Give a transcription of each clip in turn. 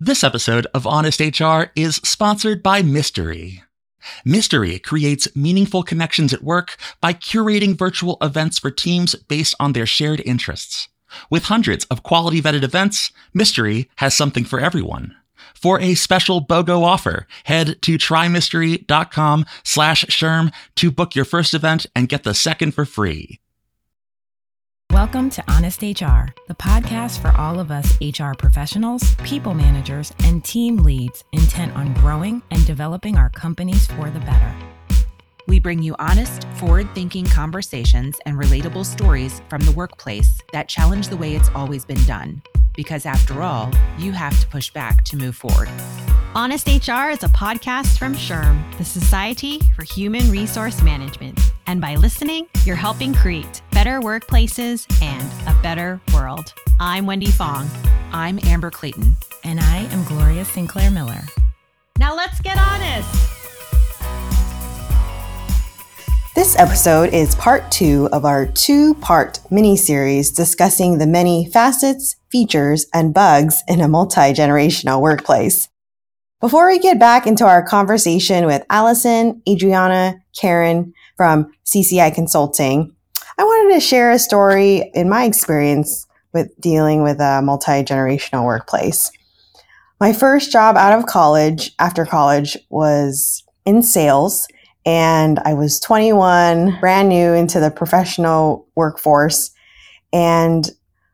This episode of Honest HR is sponsored by Mystery. Mystery creates meaningful connections at work by curating virtual events for teams based on their shared interests. With hundreds of quality vetted events, Mystery has something for everyone. For a special BOGO offer, head to trymystery.com/SHRM to book your first event and get the second for free. Welcome to Honest HR, the podcast for all of us HR professionals, people managers, and team leads intent on growing and developing our companies for the better. We bring you honest, forward-thinking conversations and relatable stories from the workplace that challenge the way it's always been done. Because after all, you have to push back to move forward. Honest HR is a podcast from SHRM, the Society for Human Resource Management. And by listening, you're helping create better workplaces and a better world. I'm Wendy Fong. I'm Amber Clayton. And I am Gloria Sinclair Miller. Now let's get honest. This episode is part 2 of our 2-part mini-series discussing the many facets, features, and bugs in a multi-generational workplace. Before we get back into our conversation with Allison, Adriana, Karen from CCI Consulting, I wanted to share a story in my experience with dealing with a multi-generational workplace. My first job out of college, after college, was in sales. And I was 21, brand new into the professional workforce. And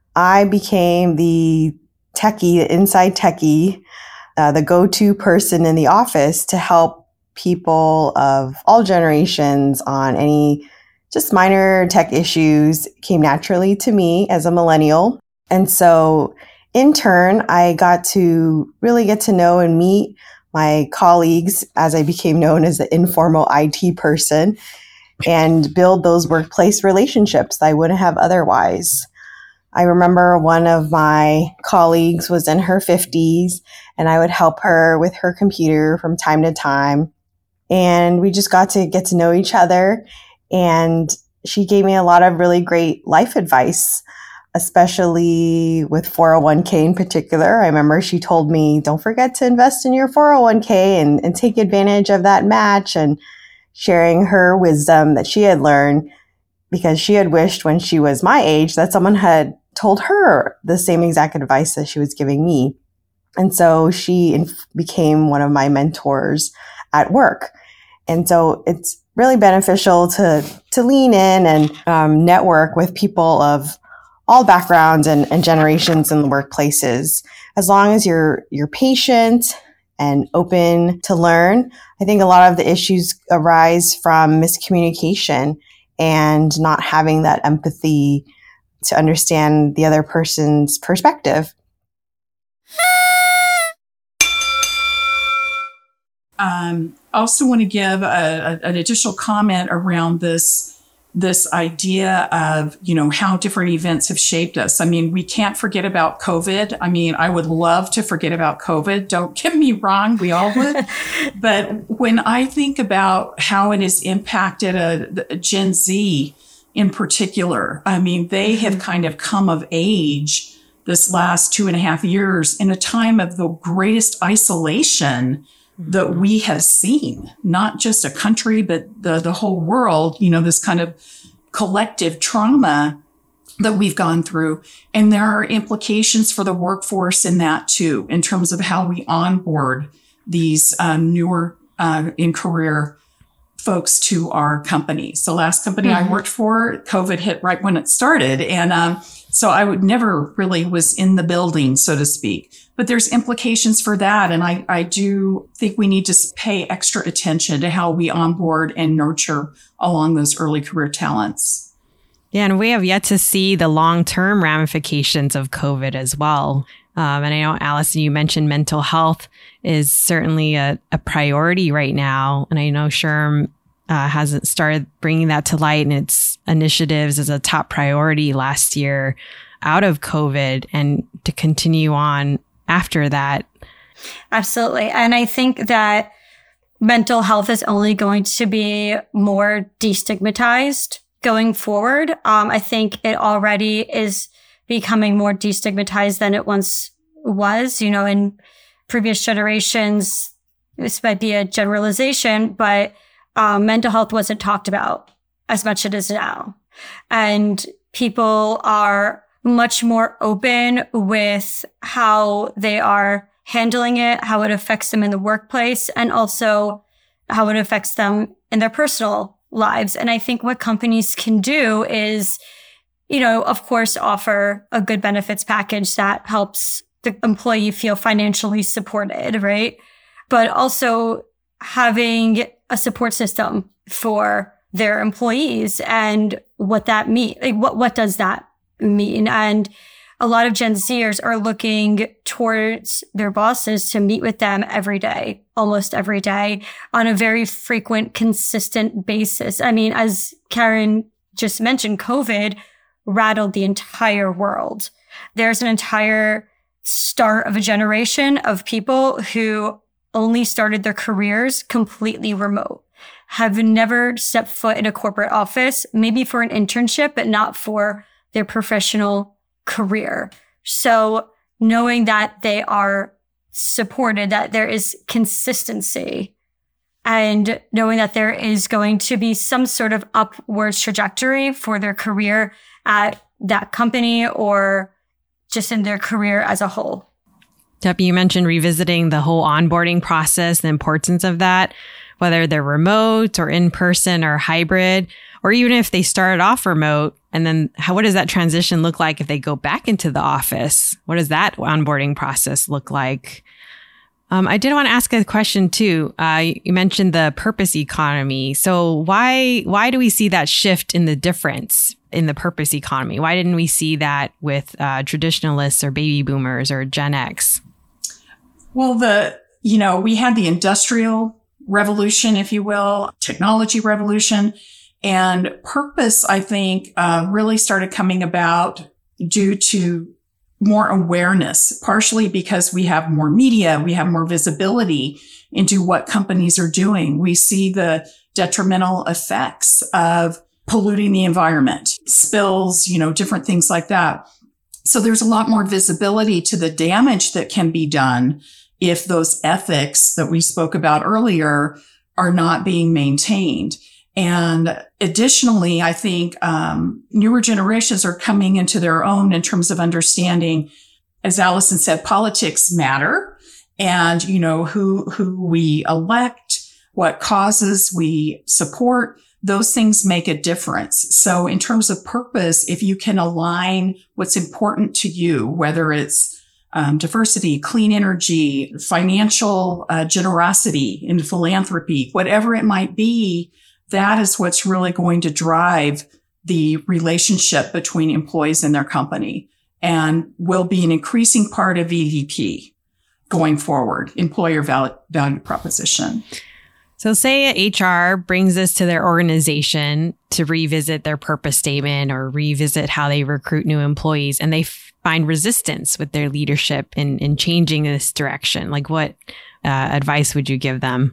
I became the techie, the inside techie, the go-to person in the office to help people of all generations on any just minor tech issues. Came naturally to me as a millennial. And so in turn, I got to really get to know and meet my colleagues as I became known as the informal IT person and build those workplace relationships that I wouldn't have otherwise. I remember one of my colleagues was in her 50s and I would help her with her computer from time to time. And we just got to get to know each other. And she gave me a lot of really great life advice, especially with 401k in particular. I remember she told me, don't forget to invest in your 401k and take advantage of that match, and sharing her wisdom that she had learned because she had wished when she was my age that someone had told her the same exact advice that she was giving me. And so she became one of my mentors at work. And so it's really beneficial to lean in and network with people of all backgrounds and generations in the workplaces. As long as you're patient and open to learn, I think a lot of the issues arise from miscommunication and not having that empathy to understand the other person's perspective. Also want to give an additional comment around this idea of, how different events have shaped us. I mean, we can't forget about COVID. I mean, I would love to forget about COVID. Don't get me wrong. We all would. But when I think about how it has impacted a Gen Z in particular, I mean, they have kind of come of age this last 2.5 years in a time of the greatest isolation that we have seen, not just a country, but the whole world, this kind of collective trauma that we've gone through. And there are implications for the workforce in that too, in terms of how we onboard these newer in career folks to our companies. The last company I worked for, COVID hit right when it started. And so I never really was in the building, so to speak. But there's implications for that. And I do think we need to pay extra attention to how we onboard and nurture along those early career talents. Yeah, and we have yet to see the long-term ramifications of COVID as well. And I know, Allison, you mentioned mental health is certainly a priority right now. And I know SHRM hasn't started bringing that to light in its initiatives as a top priority last year out of COVID and to continue on after that. Absolutely. And I think that mental health is only going to be more destigmatized going forward. I think it already is becoming more destigmatized than it once was, in previous generations, this might be a generalization, but mental health wasn't talked about as much as it is now. And people are much more open with how they are handling it, how it affects them in the workplace, and also how it affects them in their personal lives. And I think what companies can do is, of course, offer a good benefits package that helps the employee feel financially supported, right? But also having a support system for their employees and what that means. Like, what does that mean? And a lot of Gen Zers are looking towards their bosses to meet with them every day, almost every day, on a very frequent, consistent basis. I mean, as Karen just mentioned, COVID rattled the entire world. There's an entire start of a generation of people who only started their careers completely remote, have never stepped foot in a corporate office, maybe for an internship, but not for their professional career. So knowing that they are supported, that there is consistency, and knowing that there is going to be some sort of upwards trajectory for their career at that company or just in their career as a whole. Debbie, you mentioned revisiting the whole onboarding process, the importance of that, whether they're remote or in person or hybrid, or even if they started off remote. And then what does that transition look like if they go back into the office? What does that onboarding process look like? I did want to ask a question too. You mentioned the purpose economy. So why do we see that shift in the difference in the purpose economy? Why didn't we see that with traditionalists or baby boomers or Gen X? Well, we had the industrial revolution, if you will, technology revolution. And purpose, I think, really started coming about due to more awareness, partially because we have more media, we have more visibility into what companies are doing. We see the detrimental effects of polluting the environment, spills, different things like that. So there's a lot more visibility to the damage that can be done if those ethics that we spoke about earlier are not being maintained. And additionally, I think newer generations are coming into their own in terms of understanding, as Allison said, politics matter, and who we elect, what causes we support. Those things make a difference. So in terms of purpose, if you can align what's important to you, whether it's diversity, clean energy, financial generosity and philanthropy, whatever it might be, that is what's really going to drive the relationship between employees and their company, and will be an increasing part of EVP going forward, employer value proposition. So say HR brings this to their organization to revisit their purpose statement or revisit how they recruit new employees, and they find resistance with their leadership in changing this direction. Like, what advice would you give them?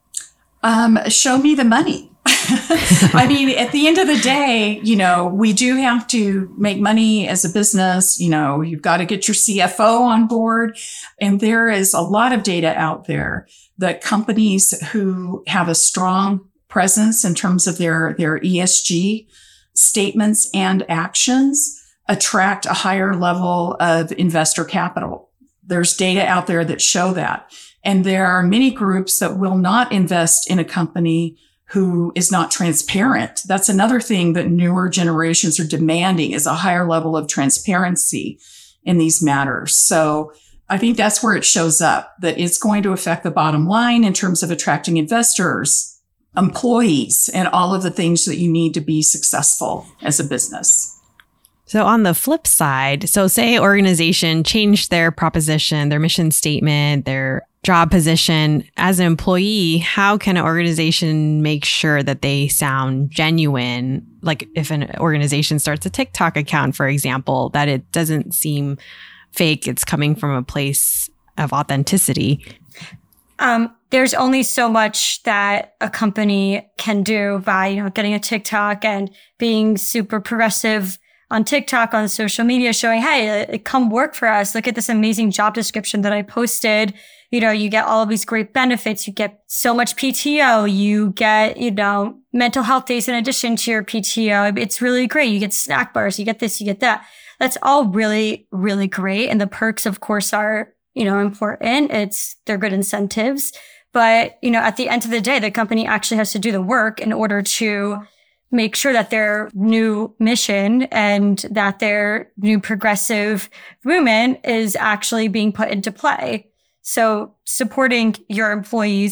Show me the money. I mean, at the end of the day, we do have to make money as a business. You've got to get your CFO on board. And there is a lot of data out there that companies who have a strong presence in terms of their ESG statements and actions attract a higher level of investor capital. There's data out there that show that. And there are many groups that will not invest in a company who is not transparent. That's another thing that newer generations are demanding, is a higher level of transparency in these matters. So I think that's where it shows up, that it's going to affect the bottom line in terms of attracting investors, employees, and all of the things that you need to be successful as a business. So on the flip side, so say organization changed their proposition, their mission statement, their job position. As an employee, how can an organization make sure that they sound genuine? Like if an organization starts a TikTok account, for example, that it doesn't seem fake, it's coming from a place of authenticity. There's only so much that a company can do by, getting a TikTok and being super progressive on TikTok, on social media, showing, hey, come work for us. Look at this amazing job description that I posted. you get all of these great benefits. You get so much PTO. You get, mental health days in addition to your PTO. It's really great. You get snack bars. You get this, you get that. That's all really, really great. And the perks, of course, are, important. They're good incentives. But, at the end of the day, the company actually has to do the work in order to make sure that their new mission and that their new progressive movement is actually being put into play. So supporting your employees,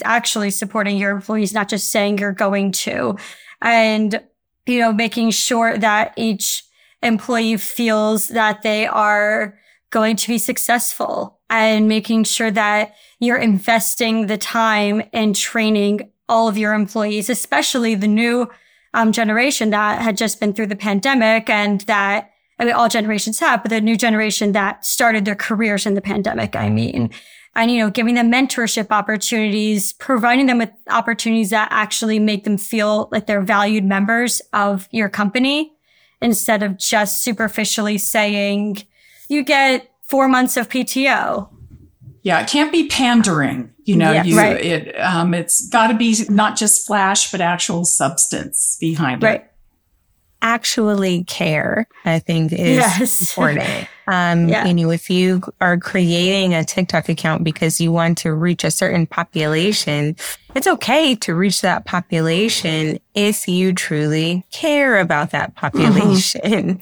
not just saying you're going to, and, making sure that each employee feels that they are going to be successful, and making sure that you're investing the time in training all of your employees, especially the new generation that had just been through the pandemic, and that, all generations have, but the new generation that started their careers in the pandemic, and, giving them mentorship opportunities, providing them with opportunities that actually make them feel like they're valued members of your company, instead of just superficially saying, you get 4 months of PTO. Yeah, it can't be pandering. Right. It's got to be not just flash, but actual substance behind it. Actually care, I think, is important. If you are creating a TikTok account because you want to reach a certain population, it's okay to reach that population if you truly care about that population.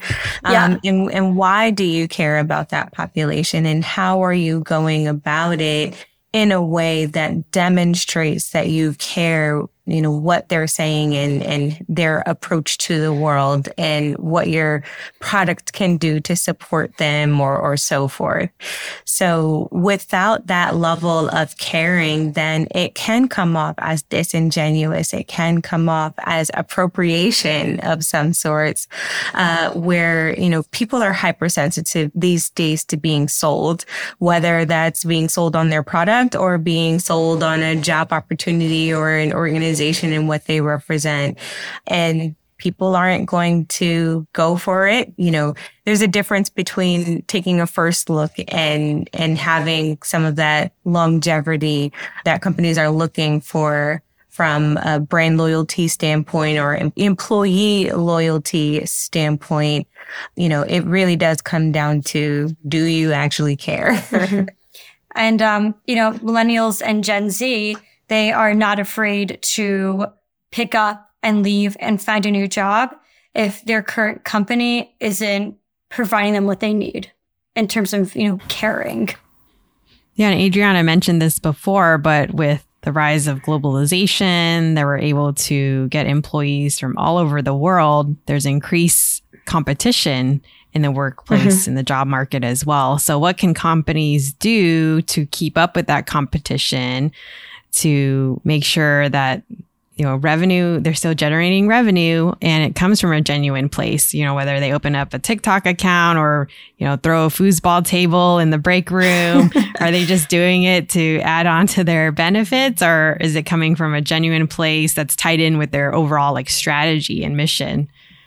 And why do you care about that population, and how are you going about it in a way that demonstrates that you care, what they're saying and their approach to the world, and what your product can do to support them or so forth. So without that level of caring, then it can come off as disingenuous. It can come off as appropriation of some sorts, where, people are hypersensitive these days to being sold, whether that's being sold on their product or being sold on a job opportunity or an organization and what they represent. And people aren't going to go for it. There's a difference between taking a first look and having some of that longevity that companies are looking for from a brand loyalty standpoint or employee loyalty standpoint. It really does come down to, do you actually care? And, millennials and Gen Z, they are not afraid to pick up and leave and find a new job if their current company isn't providing them what they need in terms of, caring. Yeah, and Adriana mentioned this before, but with the rise of globalization, they were able to get employees from all over the world. There's increased competition in the workplace, in the job market as well. So what can companies do to keep up with that competition, to make sure that, revenue, they're still generating revenue and it comes from a genuine place, whether they open up a TikTok account or, throw a foosball table in the break room? Are they just doing it to add on to their benefits, or is it coming from a genuine place that's tied in with their overall strategy and mission?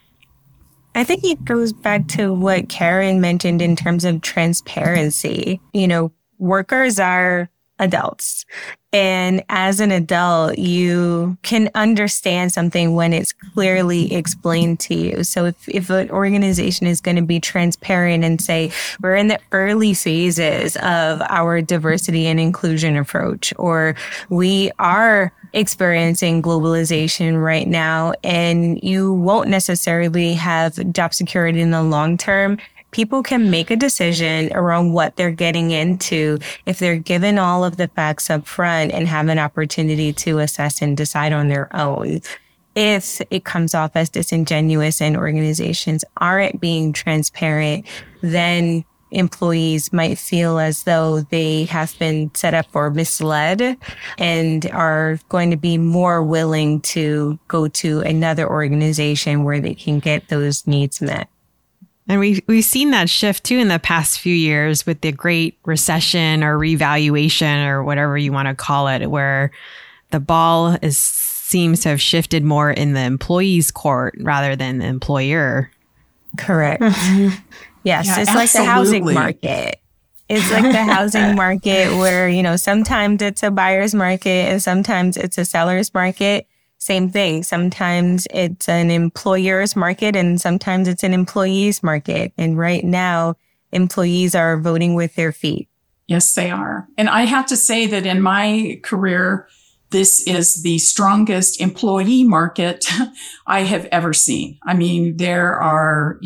I think it goes back to what Karen mentioned in terms of transparency. Workers are adults. And as an adult, you can understand something when it's clearly explained to you. So if an organization is going to be transparent and say, we're in the early phases of our diversity and inclusion approach, or we are experiencing globalization right now, and you won't necessarily have job security in the long term, people can make a decision around what they're getting into if they're given all of the facts up front and have an opportunity to assess and decide on their own. If it comes off as disingenuous and organizations aren't being transparent, then employees might feel as though they have been set up or misled and are going to be more willing to go to another organization where they can get those needs met. And we've seen that shift too in the past few years with the Great Recession or revaluation or whatever you want to call it, where the ball seems to have shifted more in the employee's court rather than the employer. Correct. Yes, it's absolutely. like the housing market. It's like the housing market where, you know, sometimes it's a buyer's market and sometimes it's a seller's market. Same thing. Sometimes it's an employer's market and sometimes it's an employee's market. And right now, employees are voting with their feet. Yes, they are. And I have to say that in my career, this is the strongest employee market I have ever seen. I mean, there are,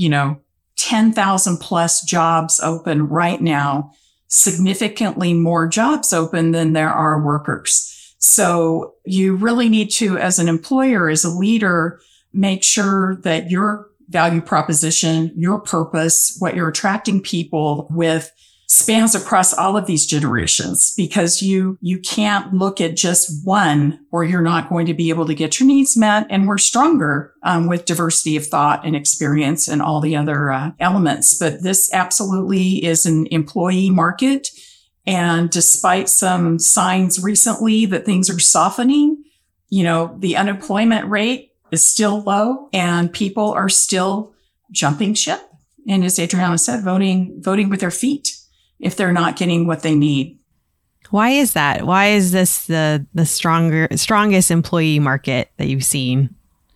10,000 plus jobs open right now, significantly more jobs open than there are workers. So you really need to, as an employer, as a leader, make sure that your value proposition, your purpose, what you're attracting people with spans across all of these generations, because you can't look at just one or you're not going to be able to get your needs met. And we're stronger with diversity of thought and experience and all the other elements. But this absolutely is an employee market. And despite some signs recently that things are softening, the unemployment rate is still low and people are still jumping ship. And as Adriana said, voting with their feet if they're not getting what they need. Why is that? Why is this the strongest employee market that you've seen?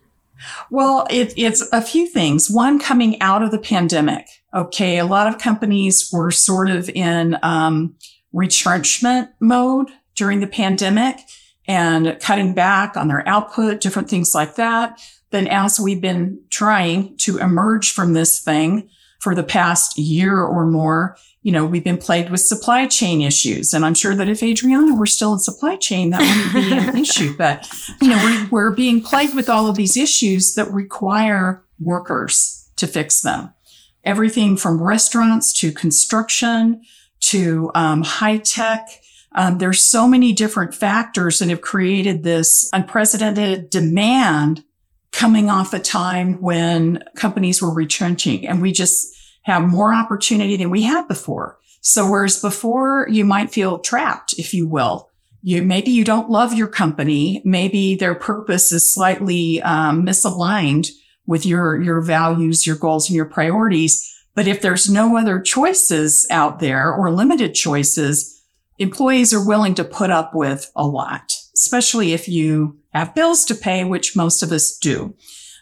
Well, it's a few things. One, coming out of the pandemic. Okay, a lot of companies were sort of in retrenchment mode during the pandemic and cutting back on their output, different things like that. Then as we've been trying to emerge from this thing for the past year or more, we've been plagued with supply chain issues. And I'm sure that if Adriana were still in supply chain, that wouldn't be an issue. But, we're being plagued with all of these issues that require workers to fix them. Everything from restaurants to construction to high tech. There's so many different factors that have created this unprecedented demand coming off a time when companies were retrenching, and we just have more opportunity than we had before. So whereas before you might feel trapped, if you will, maybe you don't love your company. Maybe their purpose is slightly misaligned with your values, your goals, and your priorities. But if there's no other choices out there or limited choices, employees are willing to put up with a lot, especially if you have bills to pay, which most of us do.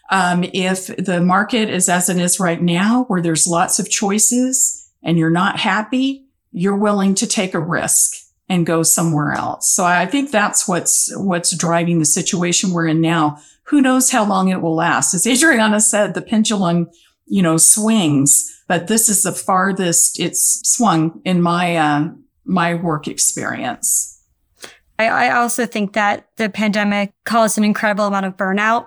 If the market is as it is right now, where there's lots of choices and you're not happy, you're willing to take a risk and go somewhere else. So I think that's what's driving the situation we're in now. Who knows how long it will last? As Adriana said, the pendulum, swings, but this is the farthest it's swung in my work experience. I also think that the pandemic caused an incredible amount of burnout.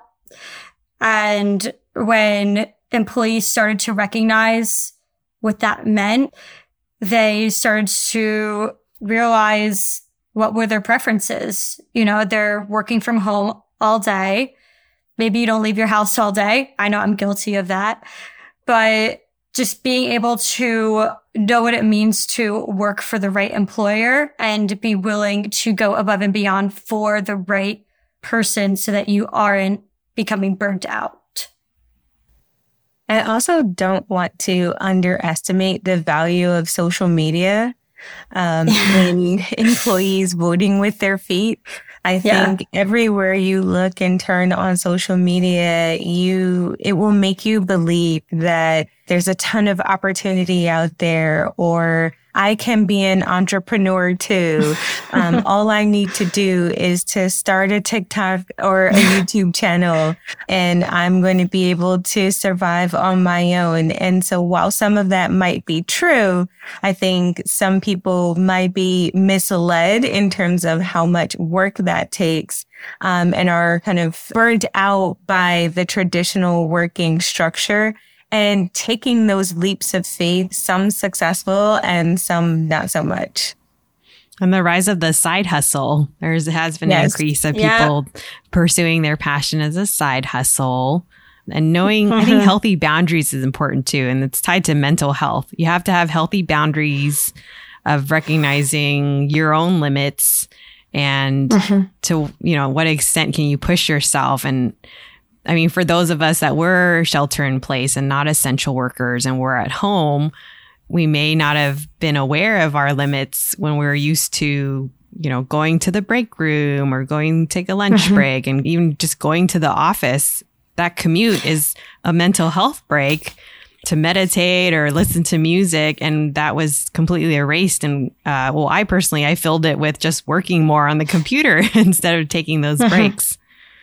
And when employees started to recognize what that meant, they started to realize what were their preferences. They're working from home all day. Maybe you don't leave your house all day. I know I'm guilty of that. But just being able to know what it means to work for the right employer and be willing to go above and beyond for the right person so that you aren't becoming burnt out. I also don't want to underestimate the value of social media in employees voting with their feet. I think everywhere you look and turn on social media, it will make you believe that there's a ton of opportunity out there, or I can be an entrepreneur too. All I need to do is to start a TikTok or a YouTube channel and I'm going to be able to survive on my own. And so while some of that might be true, I think some people might be misled in terms of how much work that takes, and are kind of burned out by the traditional working structure. And taking those leaps of faith, some successful and some not so much. And the rise of the side hustle. There has been an increase of people pursuing their passion as a side hustle. And knowing, I think healthy boundaries is important too. And it's tied to mental health. You have to have healthy boundaries of recognizing your own limits and to, what extent can you push yourself. And I mean, for those of us that were shelter in place and not essential workers and we're at home, we may not have been aware of our limits when we were used to, going to the break room or going to take a lunch break, and even just going to the office. That commute is a mental health break to meditate or listen to music. And that was completely erased. And I filled it with just working more on the computer instead of taking those breaks.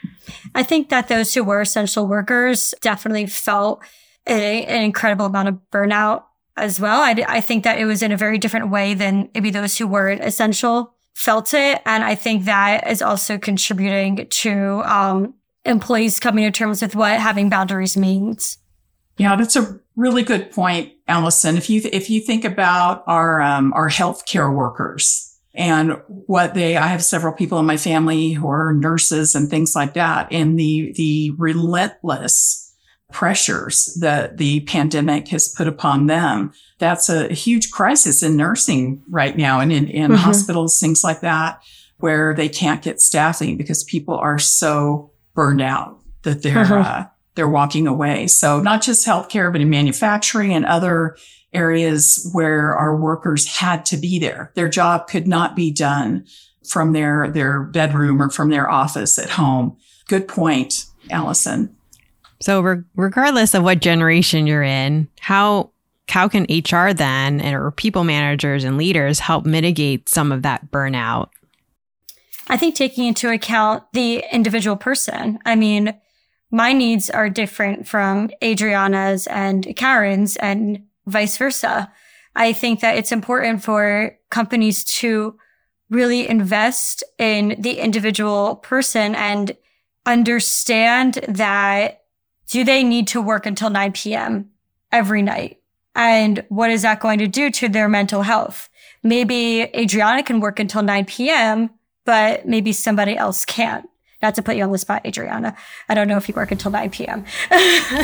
I think that those who were essential workers definitely felt an incredible amount of burnout as well. I think that it was in a very different way than maybe those who weren't essential felt it. And I think that is also contributing to employees coming to terms with what having boundaries means. Yeah, that's a really good point, Allison. If you think about our healthcare workers and I have several people in my family who are nurses and things like that, and the relentless pressures that the pandemic has put upon them. That's a huge crisis in nursing right now, and in hospitals, things like that, where they can't get staffing because people are so burned out that they're walking away. So not just healthcare, but in manufacturing and other areas where our workers had to be there. Their job could not be done from their bedroom or from their office at home. Good point, Allison. So regardless of what generation you're in, how can HR then, or people managers and leaders, help mitigate some of that burnout? I think taking into account the individual person. I mean, my needs are different from Adriana's and Karen's and vice versa. I think that it's important for companies to really invest in the individual person and understand that, do they need to work until 9 p.m. every night? And what is that going to do to their mental health? Maybe Adriana can work until 9 p.m., but maybe somebody else can't. Not to put you on the spot, Adriana. I don't know if you work until 9 p.m. But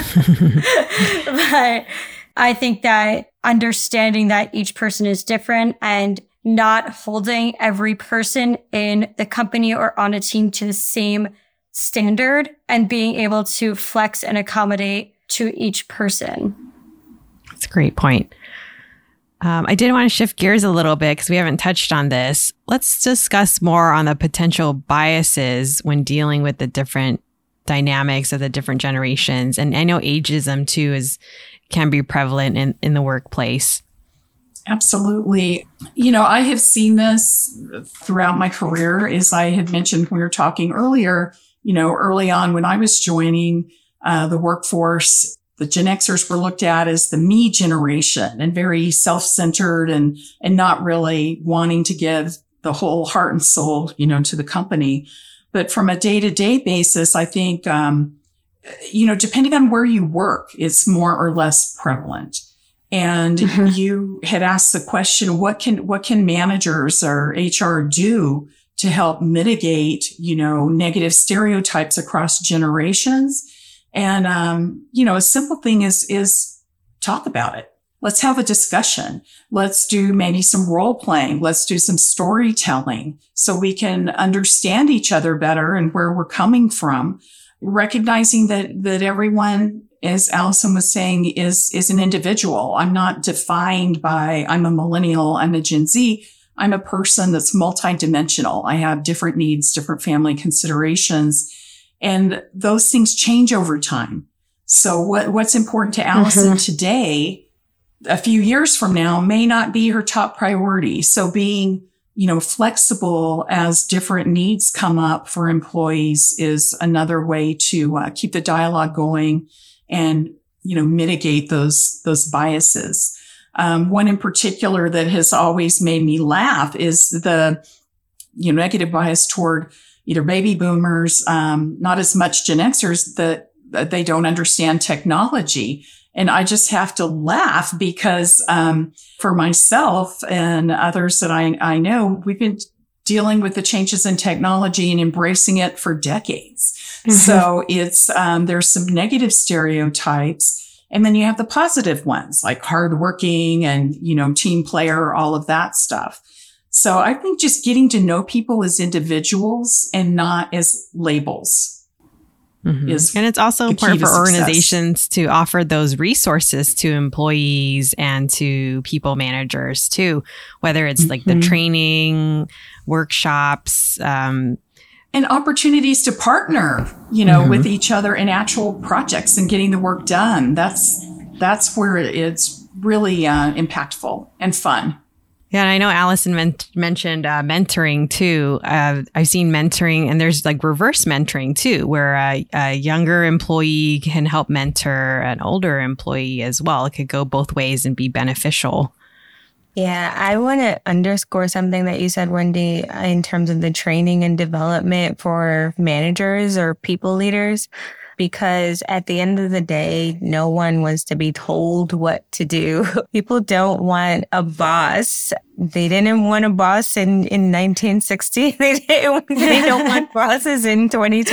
I think that understanding that each person is different and not holding every person in the company or on a team to the same standard, and being able to flex and accommodate to each person. That's a great point. I did want to shift gears a little bit because we haven't touched on this. Let's discuss more on the potential biases when dealing with the different dynamics of the different generations. And I know ageism too can be prevalent in the workplace. Absolutely. I have seen this throughout my career. As I had mentioned when we were talking earlier, early on when I was joining the workforce, the Gen Xers were looked at as the me generation and very self-centered and not really wanting to give the whole heart and soul, to the company. But from a day-to-day basis, I think, depending on where you work, it's more or less prevalent. And you had asked the question, what can managers or HR do to help mitigate, negative stereotypes across generations? And, a simple thing is talk about it. Let's have a discussion. Let's do maybe some role playing. Let's do some storytelling so we can understand each other better and where we're coming from, recognizing that everyone, as Allison was saying, is an individual. I'm not defined by, I'm a millennial, I'm a Gen Z. I'm a person that's multidimensional. I have different needs, different family considerations, and those things change over time. So what's important to Allison today, a few years from now, may not be her top priority. So being, flexible as different needs come up for employees is another way to keep the dialogue going and, mitigate those biases. One in particular that has always made me laugh is the, negative bias toward either baby boomers, not as much Gen Xers, that they don't understand technology. And I just have to laugh because, for myself and others that I know, we've been dealing with the changes in technology and embracing it for decades. So it's, there's some negative stereotypes. And then you have the positive ones like hardworking and, team player, all of that stuff. So I think just getting to know people as individuals and not as labels. is, and it's also important for organizations to offer those resources to employees and to people managers too, whether it's like the training, workshops, and opportunities to partner, with each other in actual projects and getting the work done. That's where it's really impactful and fun. Yeah, and I know Allison mentioned mentoring too. I've seen mentoring, and there's like reverse mentoring too, where a younger employee can help mentor an older employee as well. It could go both ways and be beneficial. Yeah, I want to underscore something that you said, Wendy, in terms of the training and development for managers or people leaders, because at the end of the day, no one wants to be told what to do. People don't want a boss. They didn't want a boss in 1960. They don't want bosses in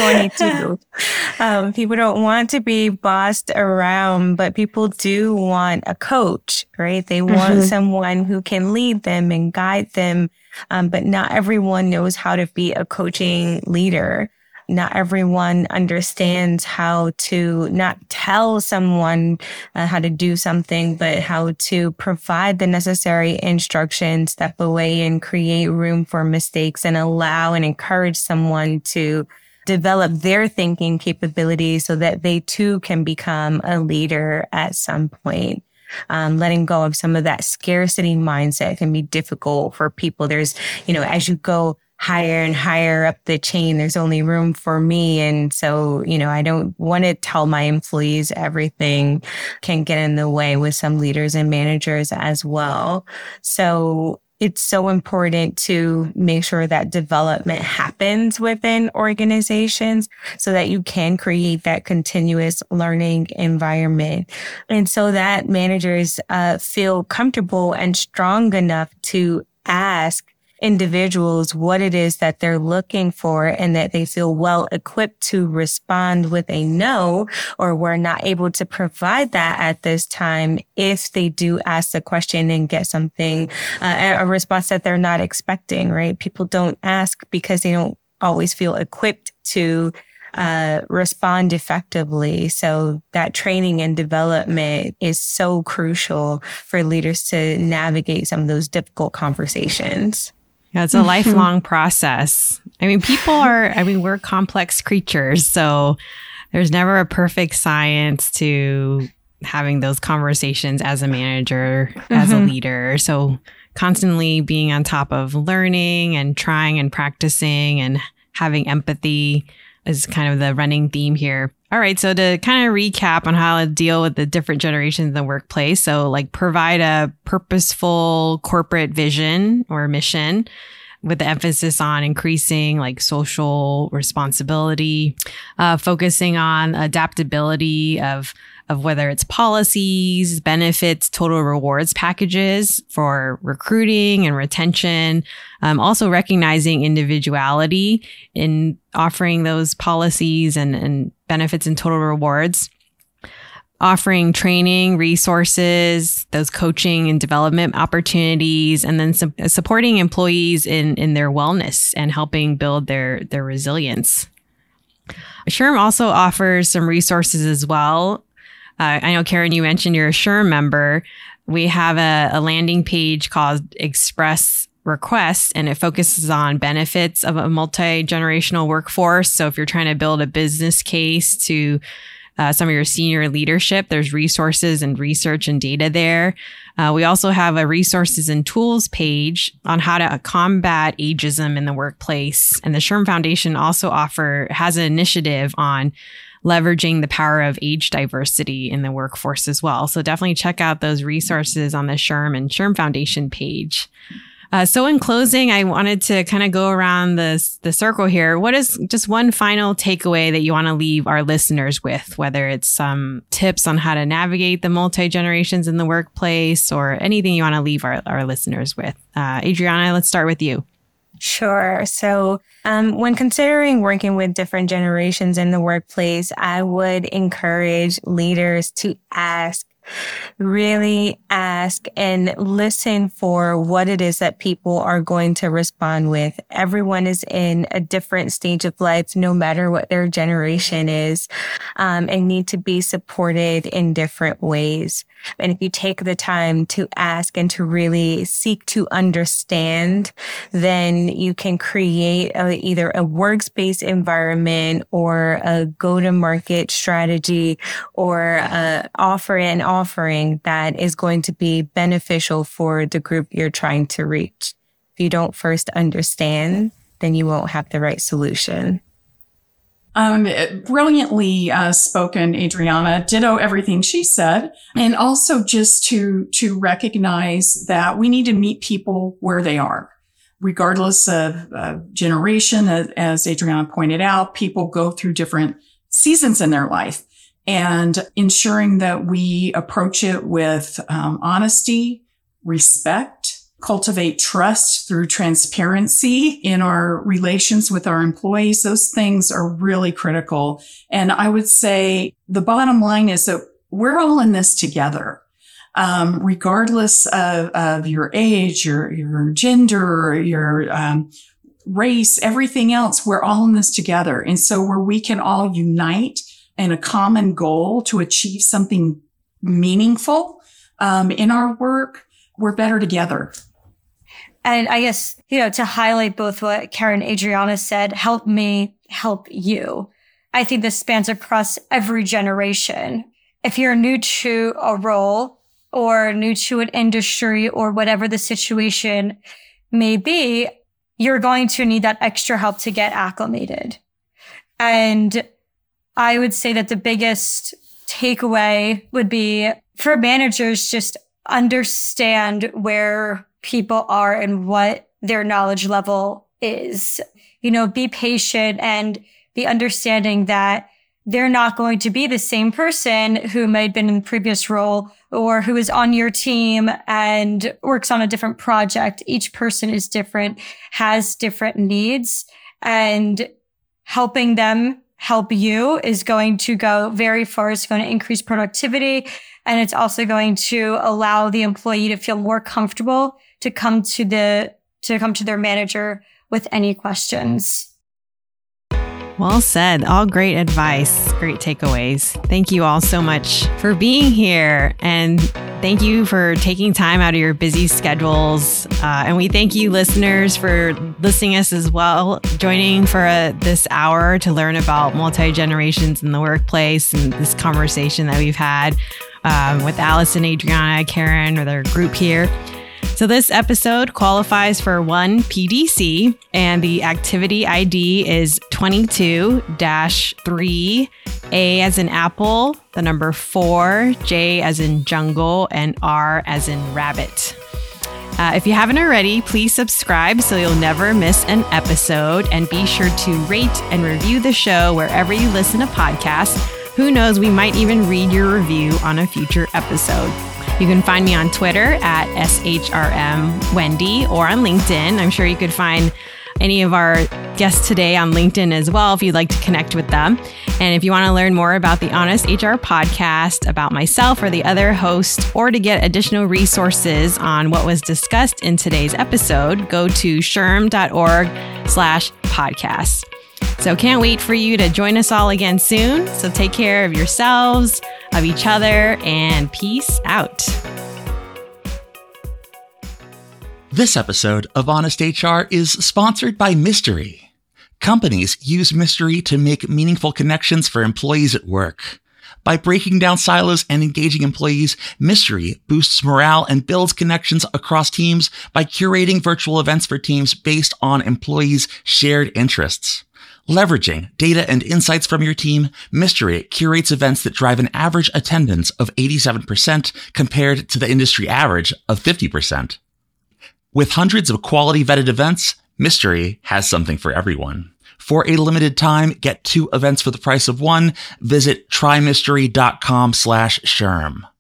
2022. People don't want to be bossed around, but people do want a coach, right? They want someone who can lead them and guide them. But not everyone knows how to be a coaching leader. Not everyone understands how to not tell someone how to do something, but how to provide the necessary instructions, step away and create room for mistakes and allow and encourage someone to develop their thinking capabilities so that they too can become a leader at some point. Letting go of some of that scarcity mindset can be difficult for people. There's, as you go higher and higher up the chain, there's only room for me. And so, I don't want to tell my employees everything, can get in the way with some leaders and managers as well. So it's so important to make sure that development happens within organizations so that you can create that continuous learning environment. And so that managers feel comfortable and strong enough to ask individuals what it is that they're looking for and that they feel well equipped to respond with a no, or we're not able to provide that at this time if they do ask the question and get something, a response that they're not expecting, right? People don't ask because they don't always feel equipped to respond effectively. So that training and development is so crucial for leaders to navigate some of those difficult conversations. Yeah, it's a lifelong process. I mean, we're complex creatures. So there's never a perfect science to having those conversations as a manager, as a leader. So constantly being on top of learning and trying and practicing and having empathy is kind of the running theme here. All right. So to kind of recap on how to deal with the different generations in the workplace. So like provide a purposeful corporate vision or mission with the emphasis on increasing like social responsibility, focusing on adaptability of whether it's policies, benefits, total rewards packages for recruiting and retention. Also recognizing individuality in offering those policies and benefits and total rewards. Offering training, resources, those coaching and development opportunities, and then supporting employees in their wellness and helping build their resilience. SHRM also offers some resources as well. I know, Karen, you mentioned you're a SHRM member. We have a landing page called Express Request, and it focuses on benefits of a multi-generational workforce. So if you're trying to build a business case to some of your senior leadership, there's resources and research and data there. We also have a resources and tools page on how to combat ageism in the workplace. And the SHRM Foundation also has an initiative on leveraging the power of age diversity in the workforce as well. So definitely check out those resources on the SHRM and SHRM Foundation page. So in closing, I wanted to kind of go around the circle here. What is just one final takeaway that you want to leave our listeners with, whether it's some tips on how to navigate the multi-generations in the workplace or anything you want to leave our listeners with? Adriana, let's start with you. Sure. So when considering working with different generations in the workplace, I would encourage leaders to ask Really ask and listen for what it is that people are going to respond with. Everyone is in a different stage of life, no matter what their generation is, and need to be supported in different ways. And if you take the time to ask and to really seek to understand, then you can create either a workspace environment or a go-to-market strategy or offering that is going to be beneficial for the group you're trying to reach. If you don't first understand, then you won't have the right solution. Brilliantly spoken, Adriana. Ditto everything she said. And also just to recognize that we need to meet people where they are, regardless of generation. As Adriana pointed out, people go through different seasons in their life, and ensuring that we approach it with honesty, respect, cultivate trust through transparency in our relations with our employees. Those things are really critical. And I would say the bottom line is that we're all in this together. Regardless of your age, your gender, your race, everything else, we're all in this together. And so where we can all unite in a common goal to achieve something meaningful in our work, we're better together. And I guess, to highlight both what Karen and Adriana said, help me help you. I think this spans across every generation. If you're new to a role or new to an industry or whatever the situation may be, you're going to need that extra help to get acclimated. And I would say that the biggest takeaway would be for managers, just understand where people are and what their knowledge level is. Be patient and be understanding that they're not going to be the same person who might have been in the previous role or who is on your team and works on a different project. Each person is different, has different needs, and helping them help you is going to go very far. It's going to increase productivity. And it's also going to allow the employee to feel more comfortable to come to their manager with any questions. Well said. All great advice, great takeaways. Thank you all so much for being here. And thank you for taking time out of your busy schedules. And we thank you, listeners, for listening us as well, joining for this hour to learn about multi-generations in the workplace and this conversation that we've had with Alice and Adriana, Karen, or their group here. So this episode qualifies for 1 PDC, and the activity ID is 22-3, A as in apple, the number 4, J as in jungle, and R as in rabbit. If you haven't already, please subscribe so you'll never miss an episode, and be sure to rate and review the show wherever you listen to podcasts. Who knows, we might even read your review on a future episode. You can find me on Twitter at SHRMWendy or on LinkedIn. I'm sure you could find any of our guests today on LinkedIn as well if you'd like to connect with them. And if you want to learn more about the Honest HR podcast, about myself or the other hosts, or to get additional resources on what was discussed in today's episode, go to SHRM.org/podcasts. So can't wait for you to join us all again soon. So take care of yourselves, of each other, and peace out. This episode of Honest HR is sponsored by Mystery. Companies use Mystery to make meaningful connections for employees at work. By breaking down silos and engaging employees, Mystery boosts morale and builds connections across teams by curating virtual events for teams based on employees' shared interests. Leveraging data and insights from your team, Mystery curates events that drive an average attendance of 87% compared to the industry average of 50%. With hundreds of quality vetted events, Mystery has something for everyone. For a limited time, get 2 events for the price of 1. Visit trymystery.com/SHRM.